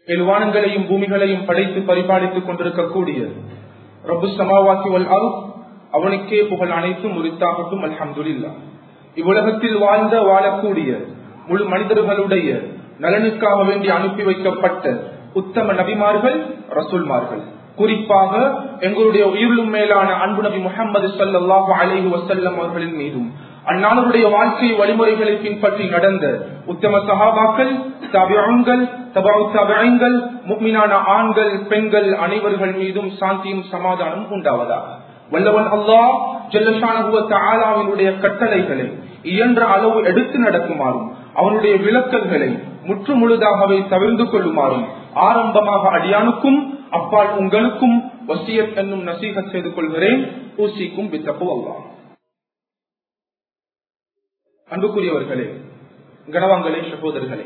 எழுவானங்களையும் பூமிகளையும் படைத்து பரிபாலித்துக் கொண்டிருக்கக்கூடிய ரப்பு ஸமாவாத்தி வல் அர்த், அவனுக்கே புகழ் அனைத்தும் உரித்தாகட்டும். அல்ஹம்துலில்லாஹ். இவ்வுலகத்தில் வாழக்கூடிய முழு மனிதர்களுடைய நலனுக்காக வேண்டி அனுப்பி வைக்கப்பட்ட உத்தம நபிமார்கள், ரசூல்மார்கள், குறிப்பாக எங்களுடைய உயிரிலும் மேலான அன்பு நபி முஹம்மது ஸல்லல்லாஹு அலைஹி வஸல்லம் அவர்களின் மீதும் அன்னாருடைய வாழ்க்கை வழிமுறைகளை பின்பற்றி நடந்த உத்தம சஹாபாக்கள், தாபிஊன்கள், தபஉ தாபிஈன்கள், முஃமினான ஆண்கள் பெண்கள் அனைவர்கள் மீதும் சாந்தியும் சமாதானம் உண்டாவதாக. வல்லவன் அல்லாஹ் ஜல்ல ஷானஹு வ தஆலாவினுடைய கட்டளைகளை இயன்ற அளவு எடுத்து நடக்குமாறும் அவனுடைய விலக்கல்களை முற்று முழுதாகவே தவிர்த்து கொள்ளுமாறும் ஆரம்பமாக அடியானுக்கும் அப்பால் உங்களுக்கும் வசியத் என்னும் நசீஹத் செய்து கொள்கிறேன். ஊசிக்கும் பித்தக்குவல்லாஹ். அன்புக்குரியவர்களே, கனவான்களே, சகோதரர்களே,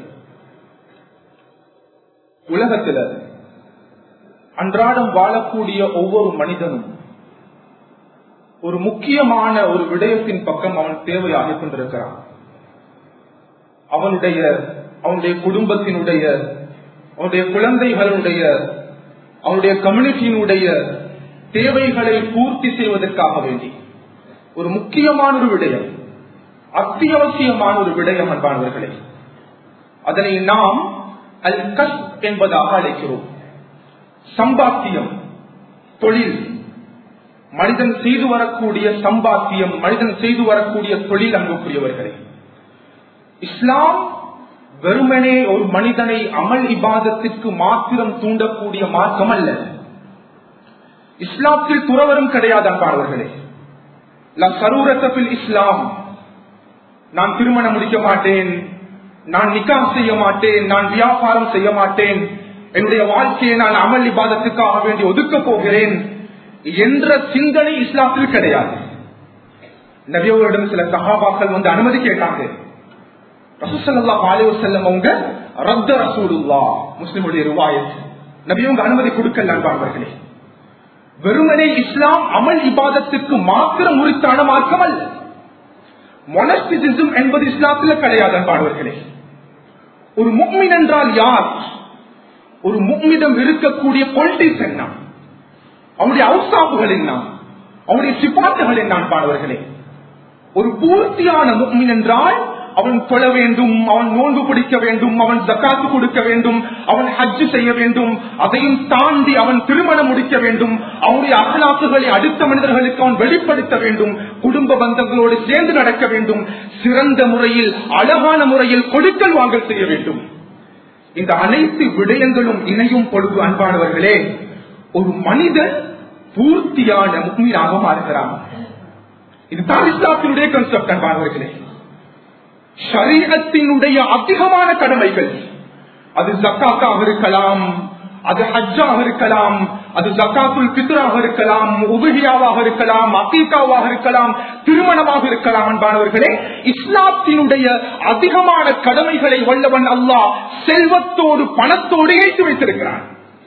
உலகத்தில் அன்றாடம் வாழக்கூடிய ஒவ்வொரு மனிதனும் ஒரு முக்கியமான ஒரு விடயத்தின் பக்கம் அவன் தேவையாக கொண்டிருக்கிறான். அவனுடைய குடும்பத்தினுடைய, அவனுடைய குழந்தைகளுடைய, அவனுடைய கம்யூனிட்டியினுடைய தேவைகளை பூர்த்தி செய்வதற்காக வேண்டி ஒரு முக்கியமான ஒரு விடயம், அத்தியாவசியமான ஒரு விடயம் அன்பானவர்களே. அதனை நாம் அல் கஸ்ப் என்பதாக அழைக்கிறோம். சம்பாத்தியம், தொழில், மனிதன் செய்து வரக்கூடிய சம்பாத்தியம், மனிதன் செய்து வரக்கூடிய தொழில். அன்புக்குரியவர்களே, இஸ்லாம் வெறுமனே ஒரு மனிதனை அமல் இபாதத்திற்கு மாத்திரம் தூண்டக்கூடிய மார்க்கம் அல்ல. இஸ்லாத்தில் துறவரும் கிடையாது அன்பானவர்களே. லா ஸரூரத ஃபில் இஸ்லாம். நான் திருமணம் முடிக்க மாட்டேன், நான் நிக்காஹ் செய்ய மாட்டேன், நான் வியாபாரம் செய்ய மாட்டேன், என்னுடைய வாழ்க்கையை நான் அமல் இபாதத்துக்காக வேண்டி ஒதுக்க போகிறேன் என்ற சிந்தனை இஸ்லாத்தில் கிடையாது. நபியோரிடம் சில சஹாபாக்கள் வந்து அனுமதி கேட்டாங்க. ரசூல் ஸல்லல்லாஹு அலைஹி வஸல்லம் அவங்க ரத்த ரசூலுல்லாஹ், முஸ்லிமுடைய ரிவாயத், நபியோங்க அனுமதி கொடுக்கல அன்பார்களே. வெறுமனே இஸ்லாம் அமல் இபாதத்துக்கு மாத்திரம் உரித்தான மார்க்கம் அல்ல. மொனஸ்டிசிசம் என்பது இஸ்லாத்தில் கிடையாது அன்பார்களே. ஒரு முஃமின் என்றால் யார்? ஒரு முஃமினிடம் இருக்கக்கூடிய குவாலிட்டிஸ் என்ன, அவனுடைய அவுசாபுகள் என்ன, அவனுடைய சிபாத்துகள் என்ன அன்பார்களே. ஒரு பூர்த்தியான முஃமின் என்றால் அவன் தொழ வேண்டும், அவன் நோன்பு பிடிக்க வேண்டும், அவன் ஜகாத்து கொடுக்க வேண்டும், அவன் ஹஜ் செய்ய வேண்டும், அதையும் தாண்டி அவன் திருமணம் முடிக்க வேண்டும், அவனுடைய அகலாக்குகளை அடுத்த மனிதர்களுக்கு அவன் வெளிப்படுத்த வேண்டும், குடும்ப பந்தங்களோடு சேர்ந்து நடக்க வேண்டும், சிறந்த முறையில் அழகான முறையில் கொடுக்கல் வாங்கல் செய்ய வேண்டும். இந்த அனைத்து விடயங்களும் இணையும் பொழுது அன்பானவர்களே, ஒரு மனிதன் பூர்த்தியான முஃமினாக மாறுகிறான். இதுதான் இஸ்லாத்தினுடைய கான்செப்ட் அன்பானவர்களே. ஷரீஅத்தினுடைய அதிகமான கடமைகள், அது ஜக்காத்தாக இருக்கலாம், அது ஹஜ்ஜாக இருக்கலாம், அது ஜக்காத்துல் ஃபித்ராக இருக்கலாம், உபஹியாவாக இருக்கலாம், அகீகாவாக இருக்கலாம், திருமணமாக இருக்கலாம். அன்பானவர்களே, இஸ்லாத்தினுடைய அதிகமான கடமைகளை வல்லவன் அல்லாஹ் செல்வத்தோடு பணத்தோடு இணைத்து வைத்திருக்கிறான்.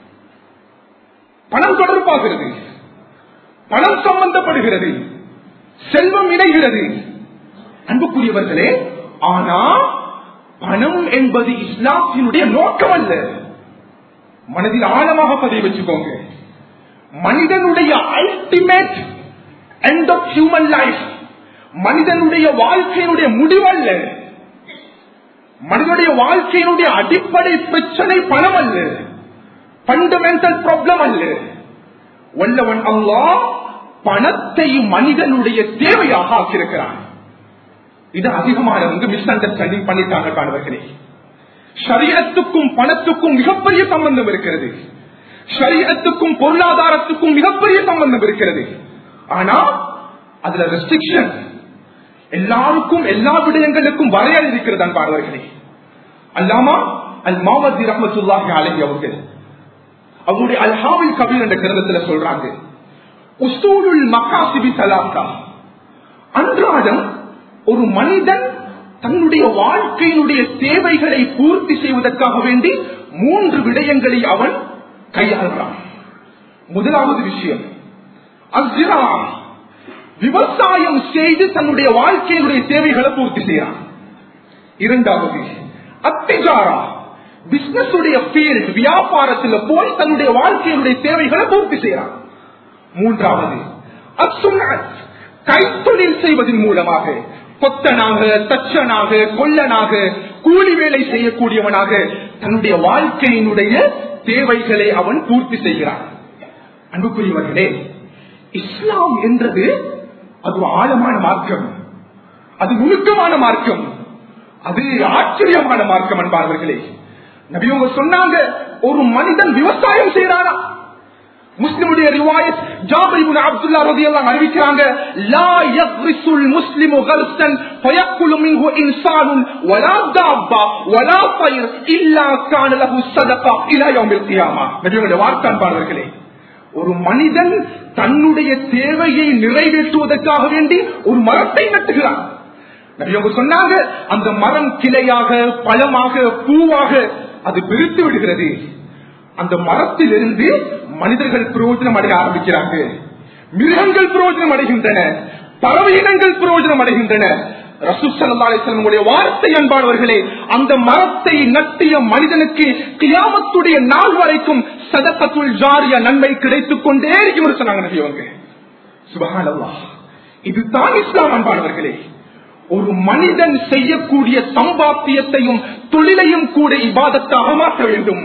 பணம் தொடர்பாகிறது, பணம் சம்பந்தப்படுகிறது, செல்வம் இணைகிறது. அன்புக்குரியவர்களே, ஆனா பணம் என்பது இஸ்லாத்தினுடைய நோக்கம் அல்ல. மனதில் ஆழமாக பதிவு வச்சுக்கோங்க. மனிதனுடைய ultimate end of human life, மனிதனுடைய வாழ்க்கையினுடைய முடிவல்ல. மனிதனுடைய வாழ்க்கையினுடைய அடிப்படை பிரச்சனை பணம் அல்ல, ஃபண்டமெண்டல் ப்ராப்ளம் அல்ல. வல்லவன் அல்லாஹ் பணத்தை மனிதனுடைய தேவையாக ஆக்கியிருக்கிறான். இது அதிகமானவங்க மிஸ் அண்டர்ஸ்டாண்டிங் பண்ணிட்டாங்க காணவர்களே. ஷரீஅத்துக்கும் பணத்துக்கும் மிகப்பெரிய சம்பந்தம் இருக்கிறது, ஷரீஅத்துக்கும் பொருளாதாரத்துக்கும் மிகப்பெரிய சம்பந்தம் இருக்கிறது. ஆனா அதுல ரெஸ்ட்ரிக்ஷன், எல்லாருக்கும் எல்லா விடயங்களுக்கும் வரையறை இருக்கிறது அன்பானவர்களே. அல்லாமா அல் மாவதி ரஹ்மத்துல்லாஹி அலைஹி அவர்கள் அவருடைய அல்ஹாவில் கபீர் என்ற கிரந்தத்தில் சொல்றாங்க, உஸ்தூலுல் மகாசிபி ஸலாஸா. அன்றாடம் ஒரு மனிதன் தன்னுடைய வாழ்க்கையினுடைய தேவைகளை பூர்த்தி செய்வதற்காக வேண்டி 3 விடயங்களை அவன் கையாளுகிறான். முதலாவது விஷயம் அஸ்ஸிரா, விவசாயம் செய்து தன்னுடைய வாழ்க்கையினுடைய தேவைகளை பூர்த்தி செய்யறான். இரண்டாவது அத்திஜாரா, பிசினஸ் உடைய ஃபீல்ட் வியாபாரத்தில் போய் தன்னுடைய வாழ்க்கையினுடைய தேவைகளை பூர்த்தி செய்யறான். மூன்றாவது கைத்தொழில் செய்வதன் மூலமாக கொத்தனாக, தச்சனாக, கொல்லனாக, கூலி வேலை செய்யக்கூடியவனாக தன்னுடைய வாழ்க்கையினுடைய தேவைகளை அவன் பூர்த்தி செய்கிறான். அன்புக்குரியவர்களே, இஸ்லாம் என்றது அது ஆழமான மார்க்கம், அது நுணுக்கமான மார்க்கம், அது ஆச்சரியமான மார்க்கம். அன்பானவர்களே, நபி அவங்க சொன்னாங்க, ஒரு மனிதன் விவசாயம் செய்யறானா? முஸ்லிமுடைய ரிவாயத் ஜாபிர் இப்னு அப்துல்லாஹ் ரலியல்லாஹு அறிவிக்கிறாங்க, லா யக்ரிசுல் முஸ்லிமு கல்சன் ஃபயக்குலு மின்ஹு இன்சானுன் வலா தாப்பா வலா தைர் இல்லா கான லஹு ஸதகா இலா யௌமில் கியாமா. நபியுடைய வார்த்தை அன்பானவர்களே, ஒரு மனிதன் தன்னுடைய தேவையை நிறைவேற்றுவதற்காக வேண்டி ஒரு மரத்தை நட்டுகிறான். நபி அவங்க சொன்னாங்க, அந்த மரம் கிளையாக, பழமாக, பூவாக அது பெருத்து விடுகிறது. அந்த மரத்திலிருந்து மனிதர்கள் பிரயோஜனம் அடைய ஆரம்பிக்கிறாங்க, மிருகங்கள் பிரயோஜனம் அடைகின்றன, பறவை இனங்கள் பிரயோஜனம் அடைகின்றன. ரசூல் ஸல்லல்லாஹு அலைஹி வஸல்லம் வார்த்தை அன்பானவர்களே, அந்த மரத்தை நட்டிய மனிதனுக்கு கியாமத்துடைய நாள் வரைக்கும் சதகத்துல் ஜாரியா நன்மை கிடைத்துக் கொண்டே இருக்கும் சொன்னாங்க நபி அவங்க. சுப்ஹானல்லாஹ், இதுதான் இஸ்லாம் அன்பானவர்களே. ஒரு மனிதன் செய்யக்கூடிய சம்பாத்தியத்தையும் தொழிலையும் கூட இபாதத்தாக மாற்ற வேண்டும்.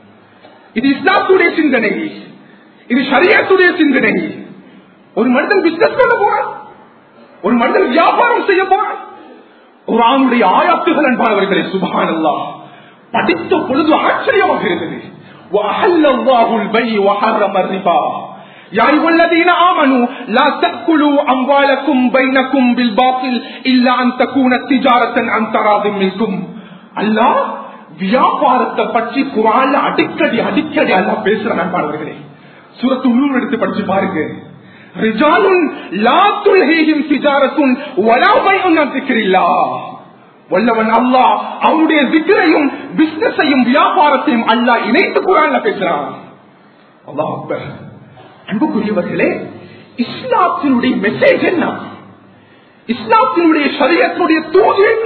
இது இஸ்லாத்துடைய சிந்தனை, இது ஷரியத்துடைய சிந்தனை. ஒரு மனிதன் பிசினஸ் பண்ண போறான், ஒரு மனிதன் வியாபாரம் செய்ய போறான். ஒரு ஆணுடைய ஆயாத்துகள் அன்பானவர்களே, சுப்ஹானல்லாஹ், படித்த பொழுது ஆச்சரியமாக இருந்தது. வஹல்லல்லாஹுல் பைஅ வஹர்ரம ரிபா யா அய்யுஹல்லதீன ஆமனூ லா தஅக்குலூ அம்வாலக்கும் பைனக்கும் பில் பாத்தில் இல்லா அன் தகூன திஜாரத்தன் அன் தராதிம் மின்கும். அல்லாஹ் வியாபாரத்தை பற்றி குர்ஆன்ல அடிக்கடி அல்லாஹ் பேசுறான் அன்பானவர்களே. சூரத்து நூர் எடுத்து படிச்சு பாருங்க. ரிஜாலுன் லா துல்ஹீஹிம் திஜாரத்துன் வலா பைஉன் அன் திக்ரில்லாஹ். வல்லவன் அல்லாஹ் அவருடைய திக்ரையும் பிசினஸையும் வியாபாரத்தையும் அல்லாஹ் இணைத்து குர்ஆன்ல பேசுறான். அல்லாஹ் அக்பர். அன்புக்குரியவர்களே, இஸ்லாத்தினுடைய மெசேஜ் என்ன? இஸ்லாத்தினுடைய ஷரியத்துடைய தூது என்ன?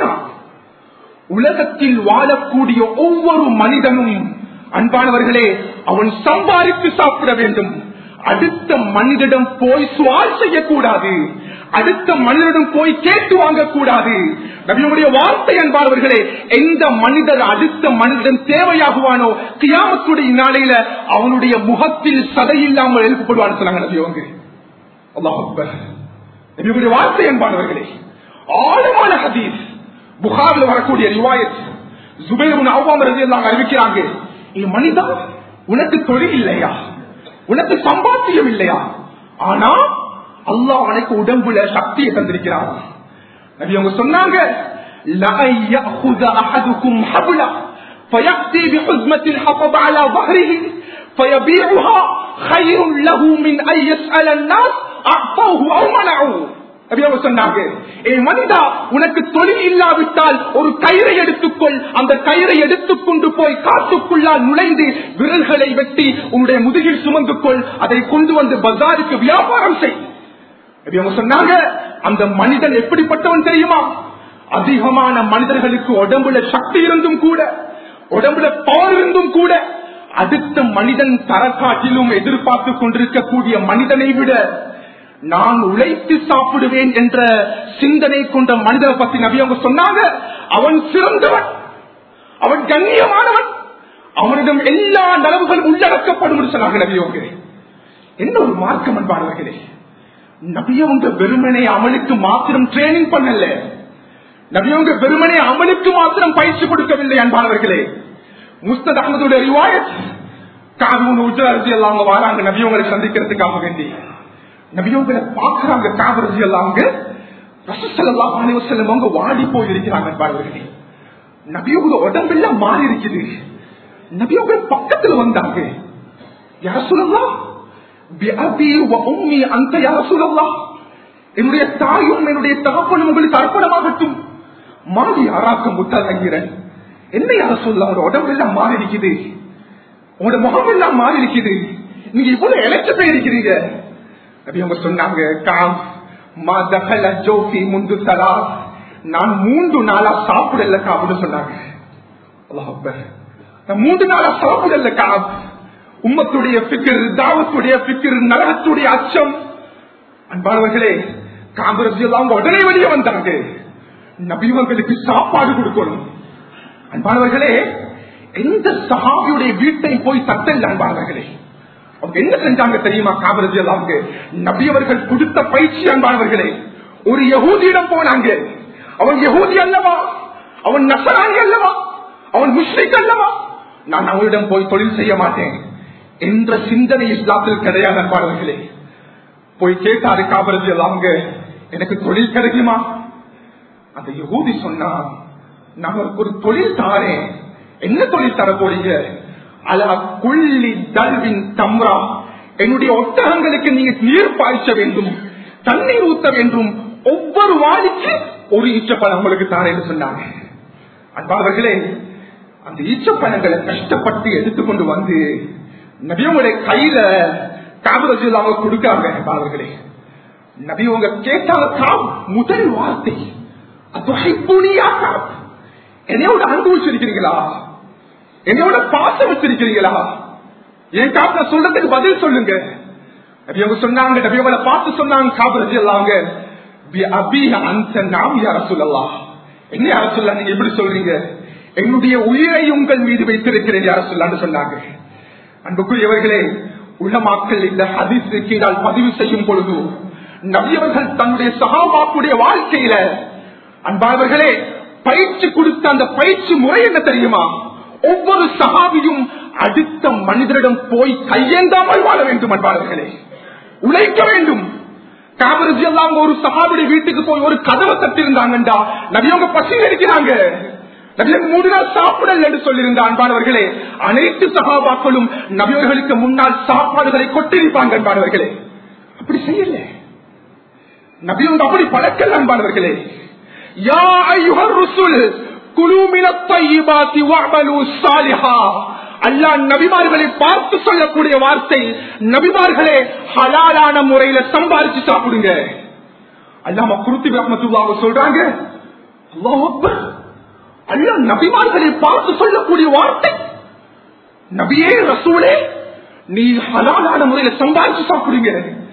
உலகத்தில் வாழக்கூடிய ஒவ்வொரு மனிதனும் அன்பானவர்களே, அவன் சம்பாதித்து சாப்பிட வேண்டும். அடுத்த மனிதனிடம் போய் சுவால் செய்யக்கூடாது, அடுத்த மனிதனிடம் போய் கேட்டு வாங்கக்கூடாது. நபியுடைய வார்த்தை அன்பானவர்களே, எந்த மனிதர் அடுத்த மனிதன் தேவையாகுவானோ கியாமத்துடைய நாளையில அவனுடைய முகத்தில் சதையில்லாமல் எழுப்பப்படுவான்னு சொன்னாங்க நபியவங்க. அல்லாஹ் அக்பர். நபியுடைய வார்த்தை அன்பானவர்களே, ஆழமான ஹதீஸ். புகாரில் வரக்கூடிய ரிவாயத், ஜுபைர் இப்னு அவ்வாம் ரலியல்லாஹு அறிவிக்கிறாங்க, மனிதா, உனக்கு தொழில் இல்லையா, உனக்கு சம்பாத்தியம் இல்லையா, ஆனா அல்லாஹ் உனக்கு உடம்புல சக்தியை தந்திருக்கிறார். நபி அவங்க சொன்னாங்க, லா யஅஹுத அஹதுக்கும் ஹப்லா ஃபயக்தி பிஹுஸ்மத்தில் ஹஃபத அலா ظهره ஃபயபீஉஹா கைருன் லஹு மின் அன் யஸ்அல الناس அஃபௌஹு அவ் மனஉ. நபி அவங்க சொன்னாங்க, ஏ மனிதா, உனக்கு தொழில் இல்லாவிட்டால் ஒரு கயிறை எடுத்துக்கொள், அந்த கயிறை எடுத்துக்கொண்டு போய் காட்டுக்குள்ளால் நுழைந்து விரல்களை வெட்டி உன்னுடைய முதுகில் சுமந்து கொள், அதை கொண்டு வந்து பஜாருக்கு வியாபாரம் செய். அவங்க சொன்னாங்க, அந்த மனிதன் எப்படிப்பட்டவன் தெரியுமா? அதிகமான மனிதர்களுக்கு உடம்புல சக்தி இருந்தும் கூட, உடம்புல பவர் இருந்தும் கூட, அடுத்த மனிதன் தரக்காட்டிலும் எதிர்பார்த்து கொண்டிருக்கக்கூடிய மனிதனை விட நான் உழைத்து சாப்பிடுவேன் என்ற சிந்தனை கொண்ட மனிதனை பத்தி நபி அவங்க சொன்னாங்க, அவன் சிறந்தவன், அவன் கண்ணியமானவன், அவனிடம் எல்லா நலவுகளும் உள்ளடக்கப்படும் சொன்னாங்க நபி அவங்க. என்ன ஒரு மார்க்கம் அன்பானவர்களே! நபியவங்க வெறுமனே அமலுக்கு மாத்திரம் ட்ரைனிங் பண்ணல, நபியவங்க வெறுமனே அமலுக்கு மாத்திரம் பயிற்சி கொடுக்கவில்லை அன்பானவர்களே. முஸ்தத் அஹ்மதுடைய ரிவாயத், காபூன் உஜ்ரா எல்லாம் வராங்க நபியவங்களை சந்திக்கிறதுக்காக வேண்டி. நபியவங்களை பார்க்கிறாங்க காபூன் எல்லாம், ரசூல் ஸல்லல்லாஹு அலைஹி வஸல்லம் அவங்க வாடி போய் இருக்கிறாங்க அன்பானவர்களே. நபியவங்க உடம்பெல்லாம் மாறி இருக்குது. நபியவங்க பக்கத்துல வந்தாங்க, யா ரசூலல்லாஹ் என்னுடைய தாயும் என்னுடைய தகப்பனும் உங்களுக்கு அர்ப்பணமாகட்டும். மாறி யாராக்க முத்தாகிறேன், என்ன யார சொல்ல, உங்க உடம்பு எல்லாம் மாறி இருக்குது, உங்களோட முகம் எல்லாம் மாறி இருக்குது, நீங்க இவ்வளவு இழைச்ச போயிருக்கிறீங்க. அப்படி அவங்க சொன்னாங்க, நான் 3 நாளா சாப்பிடல அப்படின்னு சொன்னாங்க. அல்லாஹ் அக்பர். 3 நாளா சாப்பிடல காப். உம்மத்துடைய பிக்கர், தாவத்துடைய பிக்கர், நரகத்துடைய அச்சம். அன்பானவர்களே, காங்கிரஸ் உடனே வெளியே வந்தாங்க. நபியவர்களுக்கு சாப்பாடு கொடுக்கணும். அன்பானவர்களே, எந்த சஹாபியுடைய வீட்டை போய் தட்டல். அன்பானவர்களே, அவங்க என்ன செஞ்சாங்க தெரியுமா? காங்கிரஸ் நபியவர்கள் கொடுத்த பயிற்சி. அன்பானவர்களே, ஒரு யகூதியிடம் போனாங்க. அவன் யகூதி அல்லவா, அவன் நசராணி அல்லவா, அவன் முஸ்லிக் அல்லவா, நான் அவனிடம் போய் தொழில் செய்ய மாட்டேன் என்ற சிந்தனை இஸ்லாத்தில் கிடையாது. அன்பானவர்களே, போய் கேட்டாரு காபரஜி, அவங்க எனக்கு தொழில் கிடைக்குமா? அந்த யகூதி சொன்னா, நான் ஒரு தொழில் தாரேன். என்ன தொழில் தர போறீங்க? அலா குள்ளி தல்வின் தம்ரா, என்னுடைய ஒட்டகங்களுக்கு நீங்க நீர் பாய்ச்ச வேண்டும், தண்ணீர் ஊத்த வேண்டும், ஒவ்வொரு வாளிக்கு ஒரு ஈச்சப்பழம் உங்களுக்கு தாரேன்னு சொன்னாங்க. அன்பானவர்களே, அந்த ஈச்சப்பழங்களை கஷ்டப்பட்டு எடுத்துக்கொண்டு வந்து நபியோடைய கையில காபரஜில் அவங்க கொடுக்காங்க. அன்பானவர்களே, நபி உங்க கேட்டாங்க முதல் வார்த்தை, என்னையோட அன்பு வச்சிருக்கிறீங்களா? என்னையோட பாசம் வச்சிருக்கிறீங்களா? என் காப்ப சொல்றதுக்கு பதில் சொல்லுங்க. நபியவங்க சொன்னாங்க, நபியவங்களை பார்த்து சொன்னாங்க காபரஜி எல்லாங்க, என்ன யார சொல்ல நீங்க எப்படி சொல்றீங்க? என்னுடைய உயிரை உங்கள் மீது வைத்திருக்கிறேன் யார சொல்லான்னு சொன்னாங்க. அன்புக்குரியவர்களே, உலமாக்கள் இந்த ஹதீஸ் கீழால் பதிவு செய்யும் பொழுது நபியவர்கள் தன்னுடைய சஹாபாக்குடைய வாழ்க்கையில அன்பானவர்களே பயிற்சி கொடுத்த அந்த பயிற்சி முறை என்ன தெரியுமா? ஒவ்வொரு சஹாபியும் அடுத்த மனிதரிடம் போய் கையேந்தாமல் வாழ வேண்டும். அன்பானவர்களே, உழைக்க வேண்டும். காபரஜி எல்லாம் ஒரு சஹாபியுடைய வீட்டுக்கு போய் ஒரு கதவை தட்டிருந்தாங்கண்டா நபியவங்க பசியில் இருக்கிறாங்க, நபியவங்க 3 நாள் சாப்பிடல் என்று சொல்லியிருந்த அன்பானவர்களே, அனைத்து சஹாபாக்களும் நபியவர்களுக்கு முன்னால் சாப்பாடுகளை கொட்டிருப்பாங்க. அன்பானவர்களே, அப்படி செய்யல நபியவங்க, அப்படி பழக்கல். அன்பானவர்களே, யா அய்யுஹர் ருசுல் குலூ மினத் தையிபாத்தி வஅமலூ ஸாலிஹா. அல்லாஹ் நபிமார்களை பார்த்து சொல்லக்கூடிய வார்த்தை, நபிமார்களே ஹலாலான முறையில சம்பாதிச்சு சாப்பிடுங்க. அல்லாஹ் குர்துபி ரஹ்மத்துல்லாஹி சொல்றாங்க, அல்லாஹ் அக்பர், அல்லாஹ் நபிமார்களை பார்த்து சொல்லக்கூடிய வார்த்தை, நபியே ரசூலே நீ ஹலாலான முறையில சம்பாதிச்சு சாப்பிடுங்க.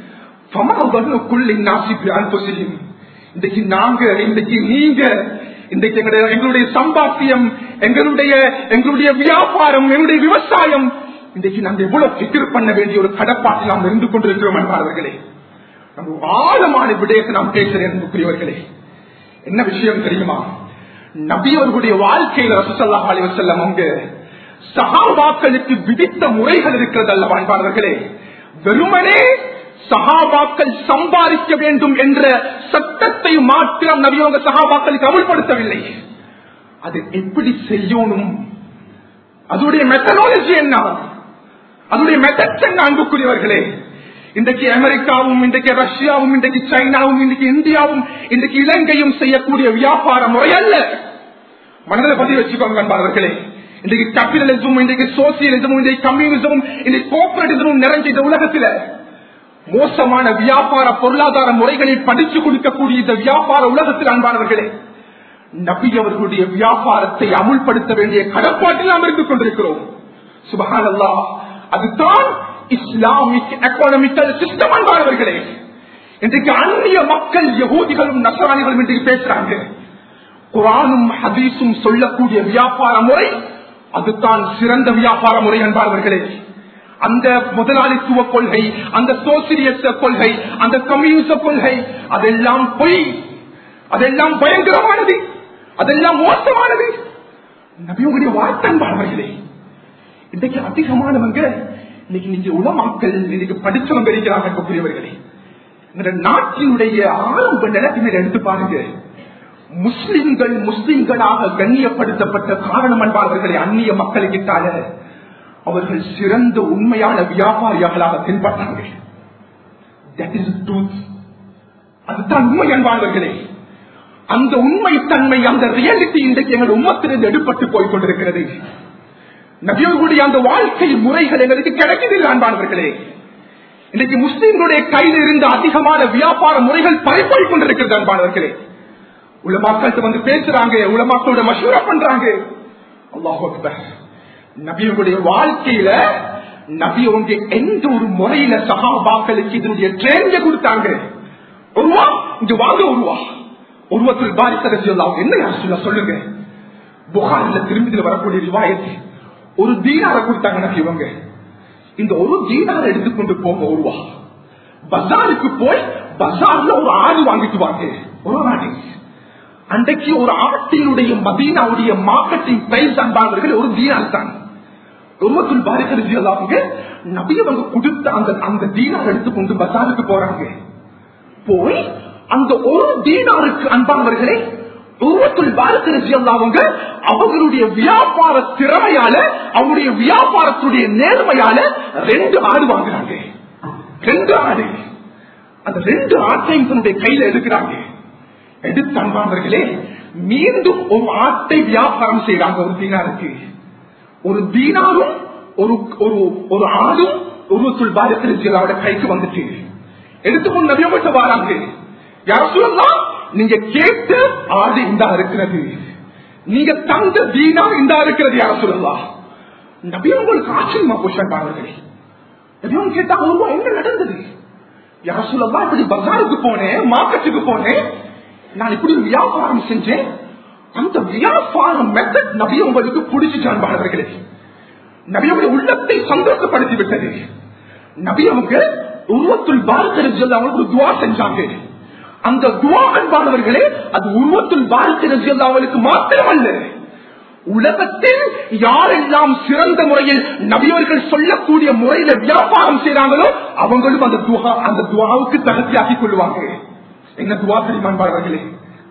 இன்றைக்கு நாங்க, இன்றைக்கு நீங்க, இன்றைக்கு எங்களுடைய சம்பாத்தியம், எங்களுடைய வியாபாரம், எங்களுடைய விவசாயம், இன்றைக்கு நாங்கள் எவ்வளவு ஃபிக்ர் பண்ண வேண்டிய ஒரு கடப்பாட்டில் நாம் இருந்து கொண்டிருக்கிறோம். என்பார்களே, நம்ம ஆழமான விடயத்தை நாம் பேசுகிறேன். புரியவர்களே, என்ன விஷயம் தெரியுமா? நபி அவர்களுடைய வாழ்க்கையில் ரசூலுல்லாஹி அலைஹி வஸல்லம் அவங்க சஹாபாக்களுக்கு விதித்த முறைகள் இருக்கிறது அல்லவா? என்பார்களே, வெறுமனே சஹாபாக்கள் சம்பாதிக்க வேண்டும் என்ற சட்டத்தை மாத்திரம் நபி அவங்க சஹாபாக்களுக்கு அமல்படுத்தவில்லை. அது எப்படி செய்யணும், அதனுடைய மெத்தடாலஜி என்ன, அதனுடைய மெத்தட்ஸ் என்ன? அன்புக்குரியவர்களே, இன்றைக்கு அமெரிக்காவும், இன்றைக்கு ரஷ்யாவும், இன்றைக்கு சைனாவும், இன்றைக்கு இந்தியாவும், இன்றைக்கு இலங்கையும் செய்யக்கூடிய வியாபார முறை அல்ல. மனதில் பதிவு வச்சுக்கோங்க அன்பானவர்களே. இன்றைக்கு கேபிட்டலிசமும், இன்றைக்கு சோசியலிசமும், இன்றைக்கு கம்யூனிசமும், இன்றைக்கு கோஆபரேட்டிசமும் நிறைஞ்ச இந்த உலகத்தில் மோசமான வியாபார பொருளாதார முறைகளை படித்து கொடுக்கக்கூடிய இந்த வியாபார உலகத்தில் அன்பானவர்களே, நபி அவர்களுடைய வியாபாரத்தை அமுல்படுத்த வேண்டிய கடப்பாட்டில் நாம் இருந்து கொண்டிருக்கிறோம். சுப்ஹானல்லாஹ், அதுதான் இஸ்லாமிக் எக்கானமிக்கல் சிஸ்டம். அன்பானவர்களே, இன்றைக்கு அந்நிய மக்கள், யகூதிகளும் நஸ்ரானிகளும் இன்றைக்கு பேசுறாங்க. குர்ஆனும் ஹதீஸும் சொல்லக்கூடிய வியாபார முறை அதுதான் சிறந்த வியாபார முறை. அன்பானவர்களே, அந்த முதலாளித்துவ கொள்கை, அந்த சோசியலிச கொள்கை, அந்த கம்யூனிச கொள்கை, அதெல்லாம் பொய், அதெல்லாம் பயங்கரமானது, அதெல்லாம் மோசமானது. நபியுடைய வார்த்தை. அன்பானவர்களே, இன்றைக்கு அதிகமானவங்க, இன்னைக்கு நீங்க உலமாக்கள், இன்னைக்கு படிச்சவங்க இருக்கிறாங்க. புரியவர்களே, இந்த நாட்டினுடைய ஆரம்ப நிலைமையை எடுத்து பாருங்க. முஸ்லிம்கள் முஸ்லிம்களாக கண்ணியப்படுத்தப்பட்ட காரணம் அன்பானவர்களே, அந்நிய மக்களுக்கிட்டால அவர்கள் சிறந்த உண்மையான வியாபாரிகளாக தென்பட்டாங்க. அதுதான் உண்மை அன்பானவர்களே. அந்த உண்மை தன்மை, அந்த ரியாலிட்டி இன்றைக்கு எங்கள் உம்மத்திலிருந்து எடுப்பட்டு போய் கொண்டிருக்கிறது. நபியர்களுடைய அந்த வாழ்க்கை முறைகள் எங்களுக்கு கிடைக்கவில்லை. அன்பானவர்களே, இன்றைக்கு முஸ்லிம்களுடைய கையில் இருந்த அதிகமான வியாபார முறைகள் பறிப்போய் கொண்டிருக்கிறது. அன்பானவர்களே, உலமாக்கள் வந்து பேசுறாங்க, உலமாக்களோட மஷூரா பண்றாங்க. அல்லாஹ் அக்பர். நபியுடைய வாழ்க்கையில நபி அவங்க எந்த ஒரு முறையில சஹாபாக்களுக்கு இதனுடைய ட்ரெயினிங்க கொடுத்தாங்க. ஒருவா இங்க வாங்க, ஒருவத்தில் பாரிசரசியல்லாம் என்ன யார் சொல்லுங்க. புகாரில திரும்பி வரக்கூடிய ரிவாயத்து ஒரு தீனார கொடுத்தாங்க நபி இவங்க. இந்த ஒரு தீனார எடுத்துக்கொண்டு போங்க, ஒருவா பஜாருக்கு போய் பஜார்ல ஒரு ஆடு வாங்கிட்டு வாங்க. ஒரு ஆடு அன்றைக்கு ஒரு ஆட்டினுடைய மதீனாவுடைய மார்க்கெட்டிங் பிரைஸ் அன்பாளர்கள் ஒரு தீனார் தான். ஒருவத்தில் பாரிசரசியல்லாங்க நபி அவங்க கொடுத்த அந்த தீனார் எடுத்துக்கொண்டு பஜாருக்கு போறாங்க. போய் அந்த ஒரு தீனாருக்கு அன்பானவர்களே உருவத்துல் பாரதியல்லாவங்க அவங்களுடைய வியாபார திறமையால அவங்களுடைய வியாபாரத்துடைய நேர்மையால 2 ஆடு வாங்குறாங்க. 2 ஆடு. அந்த 2 ஆட்டையும் தன்னுடைய கையில எடுக்கிறாங்க. எடுத்து அன்பானவர்களே மீண்டும் ஒரு ஆட்டை வியாபாரம் செய்யறாங்க. ஒரு தீனாருக்கு ஒரு தீனாரும் ஒரு ஆடும் உருவத்துல் பாரதியல்லாவோட கைக்கு வந்துட்டு எடுத்துக்கொண்டு நபியப்பட்டு வராங்க. யார் சொல்லலாம், நீங்க கேட்டு ஆடு இந்தா இருக்கிறது, நீங்க தந்த தீனா இந்தா இருக்கிறது. யார சொல்லலாம். நபி உங்களுக்கு ஆச்சரியமா போஷாங்களே. நபியும் கேட்டா ஒருவா என்ன நடந்தது. யார சொல்லலாம், இப்படி பஜாருக்கு போனேன், மார்க்கெட்டுக்கு போனேன், நான் இப்படி வியாபாரம் செஞ்சேன். அந்த வியாபாரம் மெத்தட் நபி உங்களுக்கு பிடிச்சிட்டார்களே. நபியுடைய உள்ளத்தை சந்தோஷப்படுத்தி விட்டது. நபி அவங்க உருவத்துல் பாரதியல்லாஹு அவங்களுக்கு துஆ செஞ்சாங்க. அந்த துஆ அன்பானவர்களே அது உருவத்துல் பாரதியல்லாஹு அவங்களுக்கு மாத்திரமல்ல, உலகத்தில் யாரெல்லாம் சிறந்த முறையில் நபியவர்கள் சொல்லக்கூடிய முறையில வியாபாரம் செய்றாங்களோ அவங்களும் அந்த துஆவுக்கு தகுதியாக்கிக் கொள்வாங்க. என்ன துஆ தெரியுமா அன்பானவர்களே?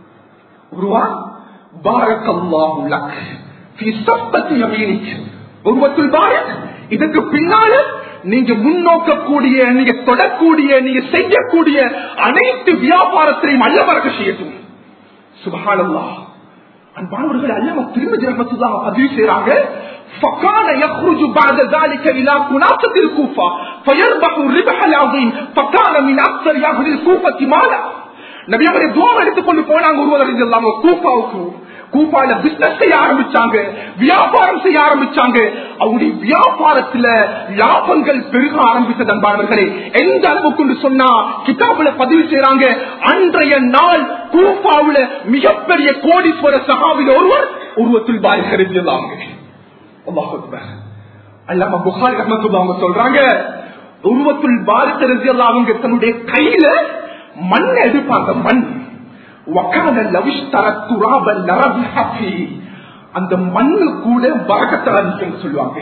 உருவா பாரக்கல்லாஹு லக் ஃபீ ஸஃபத்தி யமீனிக். உருவத்துல் பாரக் இதற்கு பின்னால நீங்க முன்னோக்கக்கூடிய, நீங்க தொடக்கூடிய, நீங்க செய்யக்கூடிய அனைத்து வியாபாரத்தையும் அல்ல பறக்க செய்யட்டும். சுப்ஹானல்லாஹ். அன்பானவர்கள் அல்லாஹ் திருமதி ரஹ்மத்துல்லாஹி பதிவு செய்றாங்க. فكان يخرج بعد ذلك الى قناطة الكوفة فيربح الربح العظيم فكان من اكثر اهل الكوفة مالا. நபி அவர்கள் துஆ எடுத்துக்கொண்டு போனாங்க. ஒருவர் ரலியல்லாஹு அன்ஹு கூஃபாவுக்கு. கூஃபால பிசினஸ் செய்ய ஆரம்பிச்சாங்க, வியாபாரம் செய்ய ஆரம்பிச்சாங்க. அவங்களுடைய வியாபாரத்துல லாபங்கள் பெருக ஆரம்பித்தது அன்பானவர்களே. எந்த அளவுக்கு சொன்னா கிதாபுல பதிவு செய்யறாங்க, அன்றைய நாள் கூஃபாவுல மிகப்பெரிய கோடீஸ்வர சஹாபில ஒருவர் உருவத்துல் பாரிக் ரலியல்லாஹு அன்ஹு. அல்லாஹ் அக்பர். அல்லாமா புகாரி ரஹ்மத்துல்லாஹி அவங்க சொல்றாங்க, உருவத்துல் பாரிக் ரலியல்லாஹு அன்ஹு தன்னுடைய கையில மண் எடுப்பாங்க. மண் அந்த மண்ணு கூட பரக்கத்தான சொல்லுவாங்க.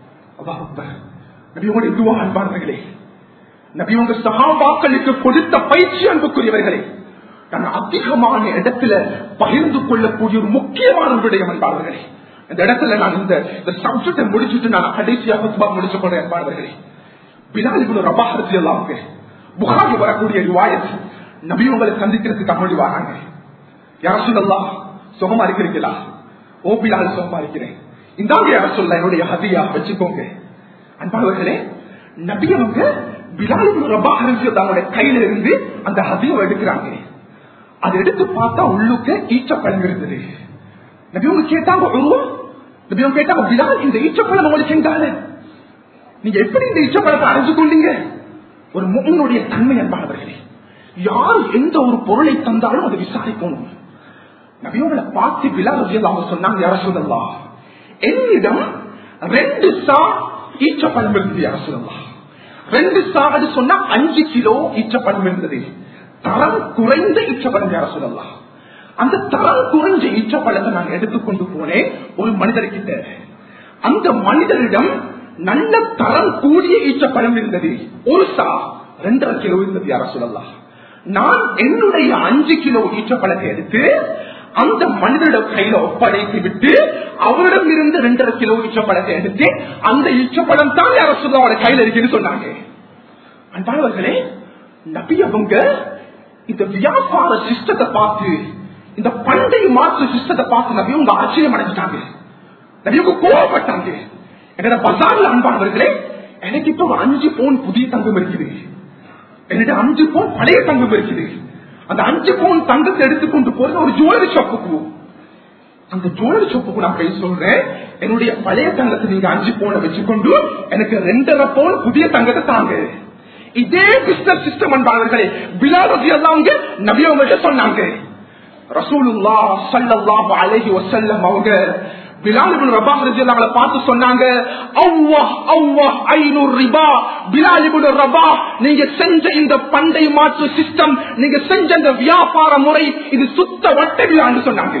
அன்பானவர்களே நபியுங்க சஹாபாக்களுக்கு கொடுத்த பயிற்சி அன்புக்குரியவர்களே நான் அதிகமான இடத்துல பகிர்ந்து கொள்ளக்கூடிய ஒரு முக்கியமான விடயம் அன்பானவர்களே. இந்த இடத்துல நான் இந்த சப்ஜெக்டை முடிச்சுட்டு நான் கடைசியாக முடிச்சு கொண்டேன் அன்பானவர்களே. பிலால் இப்னு ரபாஹ் ரலியல்லாஹு அன்ஹு புகாரி வரக்கூடிய ரிவாயத் நபி உங்களை சந்திக்கிறதுக்கு முன்னாடி வராங்க. யா ரசூலல்லாஹ் சுகமா இருக்கிறீங்களா? ஓ பிலால் சுகமா இருக்கிறேன், இந்தாங்க யா ரசூலல்லாஹ் என்னுடைய ஹதியா வச்சுக்கோங்க. அன்பானவர்களே நபி அவங்க பிலால் இப்னு ரபாஹ் ரலியல்லாஹு கையில இருந்து அந்த ஹதியாவை எடுக்கிறாங்க. அதை எடுத்து பார்த்தா உள்ளுக்கு ஈச்சப்பழம் இருந்தது. நபி அவங்க கேட்டாங்க, நபி அவங்க கேட்டாங்க, பிலால் இந்த ஈச்சப்பழம் உங்களுக்கு எங்கால நீங்க எப்படி இந்த ஈச்சப்பழத்தை அடைஞ்சு கொண்டீங்க? ஒரு முஃமினுடைய தன்மை அன்பானவர்களே, யார் எந்த ஒரு பொருளை தந்தாலும் அதை விசாரிக்கணும். நபியோட பார்த்து பிலால் ரலியல்லாஹு அன்ஹு சொன்னாங்க, யா ரசூலல்லாஹ் என்னிடம் 2 சா ஈச்சப்பழம் இருந்தது. யா ரசூலல்லாஹ் 2 சா அது சொன்னா 5 கிலோ ஈச்சப்பழம் இருந்தது. தரம் குறைந்த ஈச்சப்பழம். யா ரசூலல்லாஹ் அந்த தரம் குறைஞ்ச ஈச்சப்பழத்தை நான் எடுத்துக்கொண்டு போனேன் ஒரு மனிதர்கிட்ட. அந்த மனிதரிடம் நல்ல தரம் கூடிய ஈச்சப்பழம் இருந்தது. 1 சா 2.5 கிலோ இருந்தது. யா ரசூலல்லாஹ் நான் என்னுடைய 5 கிலோ ஈச்சப்பழத்தை எடுத்து அந்த மனிதரிடம் கையில ஒப்படைத்து விட்டு அவரிடம் இருந்து 2.5 கிலோ ஈச்சப்பழத்தை எடுத்து அந்த ஈச்சப்பழம் தான் யா ரசூலுல்லாஹ் கையில இருக்குன்னு சொன்னாங்க. அன்பானவர்களே நபி அவங்க இந்த வியாபார சிஸ்டத்தை பார்த்து, இந்த பண்டை மாற்று சிஸ்டத்தை பார்த்து நபி அவங்க ஆச்சரியம் அடைஞ்சிட்டாங்க. நபி அவங்க கோவப்பட்டாங்க. என்னோட பஜார்ல அன்பானவர்களே எனக்கு இப்ப 5 பவுன் புதிய தங்கம் இருக்குது, என்னோட 5 பவுன் பழைய தங்கம் இருக்குது. அந்த 5 பவுன் தங்கத்தை எடுத்துக்கொண்டு போறது ஒரு ஜுவல்லரி ஷாப்புக்கு. அந்த ஜுவல்லரி ஷாப்புக்கு நான் போய் சொல்றேன், என்னுடைய பழைய தங்கத்தை நீங்க 5 பவுன் வச்சுக்கொண்டு எனக்கு 2.5 பவுன் புதிய தங்கத்தை தாங்க. இதே பிசினஸ் சிஸ்டம் என்பார்களே பிலால் ரலியல்லாஹு நபி அவங்க சொன்னாங்க. ரசூலுல்லாஹ் ஸல்லல்லாஹு அலைஹி வஸல்லம் அவங்க பிலால் இப்னு ரபாஹ் ரலியல்லாஹு அன்ஹு பார்த்து சொன்னாங்க, அல்லாஹ் அல்லாஹ் ஐனுர் ரிபா. பிலால் இப்னு ரபாஹ், நீங்க செஞ்ச இந்த பண்டை மாற்று சிஸ்டம், நீங்க செஞ்ச இந்த வியாபார முறை இது சுத்த வட்டபிலான்னு சொன்னாங்க.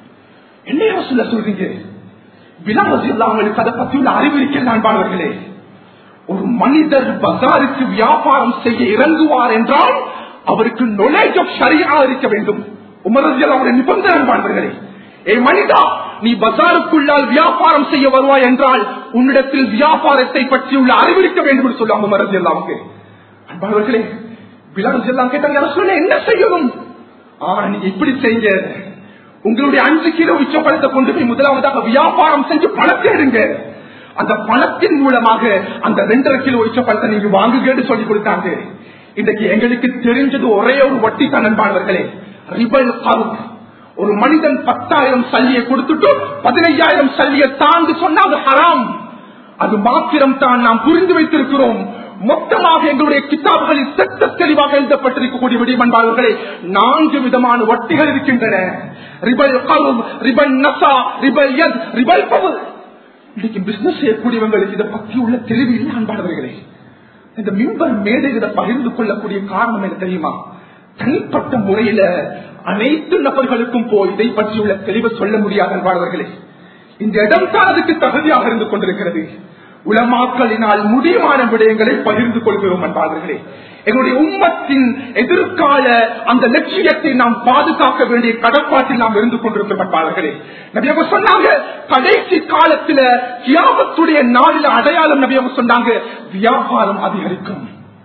என்ன ரசூலுல்லாஹ் சொல்றீங்க? பிலால் ரலியல்லாஹு அன்ஹு அதை பற்றி உள்ள அறிவு இருக்கிறார்களே. ஒரு மனிதர் பஜாருக்கு வியாபாரம் செய்ய இறங்குவார் என்றால் அவருக்கு knowledge of ஷரியா இருக்க வேண்டும். உமர் ரலியல்லாஹு அன்ஹு நிபந்தனை, ஏ மனிதா, நீ பஜாருக்குள்ளால் வியாபாரம் செய்ய வருவாய் என்றால் உன்னிடத்தில் வியாபாரத்தை பற்றியுள்ள அறிவிக்க வேண்டும் என்று சொல்லுவாங்க உமர் ரலியல்லாஹு அன்ஹு. அன்பானவர்களே, பிலால் ரலியல்லாஹு அன்ஹு கேட்டாங்க, ரசூலே என்ன செய்யணும்? நீங்க இப்படி செய்ய, உங்களுடைய 5 கிலோ உச்சப்பழத்தை கொண்டு போய் முதலாவதாக வியாபாரம் செஞ்சு பணத்தை எடுங்க. அந்த பணத்தின் மூலமாக அந்த 2.5 கிலோ உச்சப்பழத்தை நீங்க வாங்குங்கன்னு சொல்லி கொடுத்தாங்க. இன்றைக்கு எங்களுக்கு தெரிஞ்சது ஒரே ஒரு வட்டி தான் அன்பானவர்களே, ரிபல் கர்ப். ஒரு மனிதன் 10,000 சல்லியை கொடுத்துட்டு 15,000 சல்லியை தாண்டி சொன்னா அது ஹராம். அது மாத்திரம் தான் நாம் புரிந்து வைத்திருக்கிறோம். மொத்தமாக எங்களுடைய கிதாபுகளில் சட்ட தெளிவாக எழுதப்பட்டிருக்கக்கூடிய விடயமன்பாளர்களே 4 விதமான வட்டிகள் இருக்கின்றன. ரிபல் கர்ப், ரிபல் நஸா, ரிபல் யத், ரிபல் ஃபضல். இன்னைக்கு பிசினஸ் செய்யக்கூடியவங்களுக்கு இதை பற்றி உள்ள தெளிவு இல்லை அன்பானவர்களே. இந்த மிம்பர் மேடை இதை பகிர்ந்து கொள்ளக்கூடிய காரணம் என்ன தெரியுமா? தனிப்பட்ட முறையில அனைத்து நபர்களுக்கும் போய் இதை பற்றியுள்ள தெளிவை சொல்ல முடியாத அன்பானவர்களே. இந்த இடம் தான் அதுக்கு தகுதியாக இருந்து கொண்டிருக்கிறது. உலமாக்களினால் முடிவான விடயங்களை பகிர்ந்து கொள்கிறோம் அன்பானவர்களே. எங்களுடைய உம்மத்தின் எதிர்கால அந்த லட்சியத்தை நாம் பாதுகாக்க வேண்டிய கடப்பாட்டில் நாம் இருந்து கொண்டிருக்கிறோம் அன்பானவர்களே. நபி அவங்க சொன்னாங்க, கடைசி காலத்துல கியாமத்துடைய நாளில அடையாளம் நபி அவங்க சொன்னாங்க, வியாபாரம் அதிகரிக்கும்,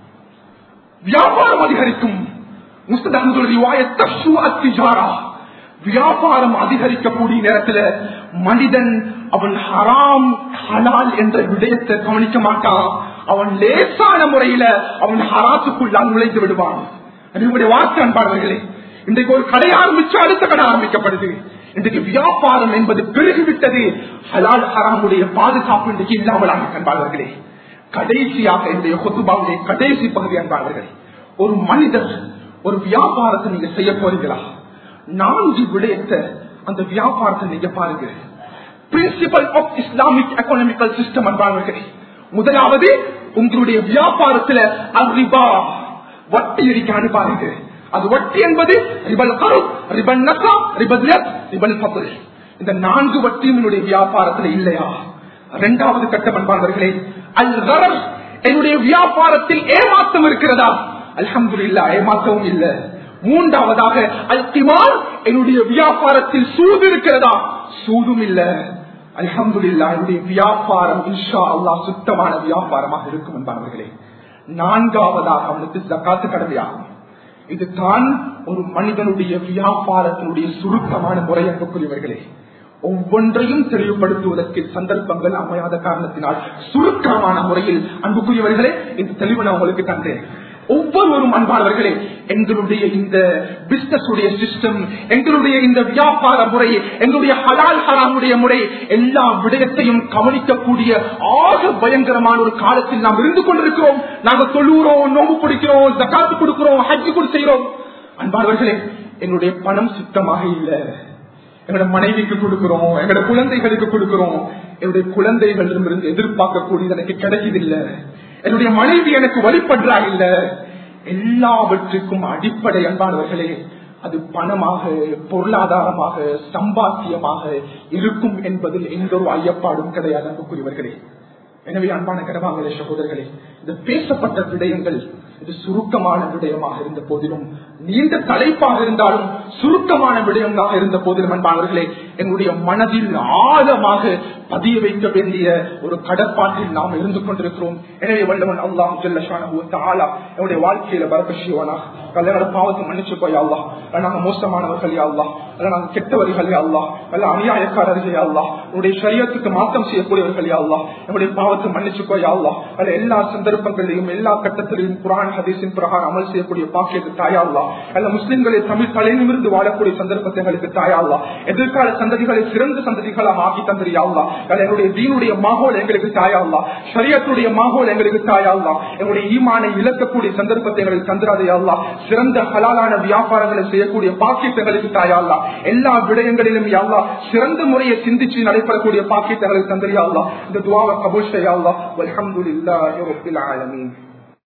வியாபாரம் அதிகரிக்கும். வியாபாரம் அதிகரிக்கக்கூடிய நேரத்தில் மனிதன் அவன் ஹராம் ஹலால் என்ற விடயத்தை கவனிக்க மாட்டான். அவன் லேசான முறையில அவன் ஹராத்துக்குள்ளால் நுழைந்து விடுவான். என்னுடைய வார்த்தை அன்பானவர்களே, இன்றைக்கு ஒரு கடை ஆரம்பிச்சு அடுத்த கடை ஆரம்பிக்கப்படுது. இன்றைக்கு வியாபாரம் என்பது பெருகிவிட்டது. ஹலால் ஹராமுடைய பாதுகாப்பு இன்றைக்கு இல்லாமல் அன்பானவர்களே. கடைசியாக என்னுடைய குத்துபாவுடைய கடைசி பகுதி அன்பானவர்களே, ஒரு மனிதர் ஒரு வியாபாரத்தை நீங்க செய்ய போறீங்களா? 4 விடயத்தை அந்த வியாபாரத்தை நீங்க பாருங்க. Principle of Islamic economical system அன்பானவர்களே, முதலாவது உங்களுடைய வியாபாரத்துல ரிபா, வட்டி இருக்கான்னு பாருங்க. அது வட்டி என்பது ரிபல் கர்ப், ரிபல் நஸா, ரிபல் யத், ரிபல் ஃபضல். இந்த 4 வட்டியும் என்னுடைய வியாபாரத்துல இல்லையா? 2வது கட்டம் அன்பானவர்களே, அல் கரர், என்னுடைய வியாபாரத்தில் ஏமாற்றம் இருக்கிறதா? அல்ஹம்துலில்லாஹ், ஏமாற்றவும் இல்ல. 3வதாக அல் கிமார், என்னுடைய வியாபாரத்தில் சூது இருக்கிறதா? சூதும் இல்ல. அல்ஹம்துலில்லாஹ், என்னுடைய வியாபாரம் இன்ஷா அல்லாஹ் சுத்தமான வியாபாரமாக இருக்கும் என்பார்களே. 4வதாக அவனுக்கு ஜகாத் கடமையாகும். இதுதான் ஒரு மனிதனுடைய வியாபாரத்தினுடைய சுருக்கமான முறை அன்புக்குரியவர்களே. ஒவ்வொன்றையும் தெளிவுபடுத்துவதற்கு சந்தர்ப்பங்கள் அமையாத காரணத்தினால் சுருக்கமான முறையில் அன்புக்குரியவர்களே இந்த தெளிவு நான் உங்களுக்கு தந்தேன். ஒவ்வொருவரும் அன்பானவர்களே, எங்களுடைய இந்த பிசினஸ் உடைய சிஸ்டம், எங்களுடைய இந்த வியாபார முறை, எங்களுடைய ஹலால் ஹராமுடைய முறை, எல்லா விடயத்தையும் கவனிக்கக்கூடிய ஆக பயங்கரமான ஒரு காலத்தில் நாம் இருந்து கொண்டிருக்கிறோம். நாங்கள் தொழுகிறோம், நோம்பு பிடிக்கிறோம், ஜகாத்து கொடுக்கிறோம், ஹஜ் கூட செய்கிறோம். அன்பானவர்களே, எங்களுடைய பணம் சுத்தமாக இல்லை. எங்களோட மனைவிக்கு கொடுக்கிறோம், எங்களோட குழந்தைகளுக்கு கொடுக்கிறோம். என்னுடைய குழந்தைகளிடமிருந்து எதிர்பார்க்கக்கூடியது எனக்கு கிடைக்குதில்லை. என்னுடைய மனைவி எனக்கு வழிபடுறா இல்ல. எல்லாவற்றுக்கும் அடிப்படை அன்பானவர்களே, அது பணமாக, பொருளாதாரமாக, சம்பாத்தியமாக இருக்கும் என்பதில் எந்த ஒரு ஐயப்பாடும் கிடையாது அன்புக்குரியவர்களே. எனவே அன்பான கனவாங்களே சகோதரர்களே, இந்த பேசப்பட்ட விடயங்கள் இது சுருக்கமான விடயமாக இருந்த போதிலும், நீண்ட தலைப்பாக இருந்தாலும் சுருக்கமான விடயமாக இருந்த போதிலும் அன்பானவர்களே, எங்களுடைய மனதில் ஆழமாக பதிய வைக்க வேண்டிய ஒரு கடப்பாட்டில் நாம் இருந்து கொண்டிருக்கிறோம். எனவே வல்லவன் அல்லாஹ் ஜல்ல ஷானஹு வ தஆலா என்னுடைய வாழ்க்கையில பரக்கத் செய்வானாக. கல்யாண பாவத்தை மன்னிச்சு போய் அல்லாஹ், நாங்க மோசமானவர்கள் யா அல்லாஹ், அல்ல நாங்கள் கெட்டவர்கள் யா அல்லாஹ், அல்ல அநியாயக்காரர்கள் யா அல்லாஹ், உன்னுடைய ஷரியத்துக்கு மாற்றம் செய்யக்கூடியவர்கள் யா அல்லாஹ், நம்முடைய பாவத்தை மன்னிச்சுக்கோ யா அல்லாஹ். அல்ல எல்லா சந்தர்ப்பங்களிலும் எல்லா கட்டத்திலையும் குர்ஆன் ஹதீஸின் பிரகாரம் அமல் செய்யக்கூடிய பாக்கியத்தை தாயா அல்லாஹ். அல்ல முஸ்லிம்களை தமிழ் தலைநிமிர்ந்து வாழக்கூடிய சந்தர்ப்பத்தை எங்களுக்கு தாயா அல்லாஹ். எதிர்கால சந்ததிகளை சிறந்த சந்ததிகளாக ஆக்கி தந்திரியா அல்லாஹ். அல்ல எங்களுடைய தீனுடைய மாஹோல் எங்களுக்கு தாயா அல்லாஹ், ஷரியத்துடைய மாஹோல் எங்களுக்கு தாயா அல்லாஹ். எங்களுடைய ஈமானை இழக்கக்கூடிய சந்தர்ப்பத்தை எங்களுக்கு தந்திராதே அல்லாஹ். சிறந்த ஹலாலான வியாபாரங்களை செய்யக்கூடிய பாக்கியத்தை எங்களுக்கு தாயா அல்லாஹ். எல்லா விடயங்களிலும் யா அல்லாஹ் சிறந்த முறையை சிந்திச்சு நடைபெறக்கூடிய பாக்கியத்தை எங்களுக்கு தந்திரியா அல்லாஹ். இந்த துஆவை கபூல் செய்யா அல்லாஹ். வல்ஹம்துலில்லாஹி ரப்பில் ஆலமீன்.